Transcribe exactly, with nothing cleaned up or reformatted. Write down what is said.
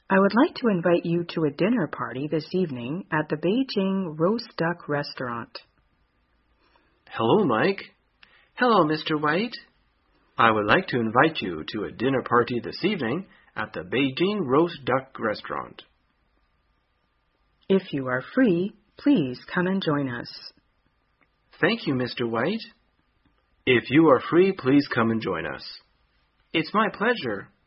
I would like to invite you to a dinner party this evening at the Beijing Roast Duck Restaurant. Hello, Mike. Hello, Mister White. I would like to invite you to a dinner party this evening at the Beijing Roast Duck Restaurant. If you are free, please come and join us. Thank you, Mister White. If you are free, please come and join us. It's my pleasure.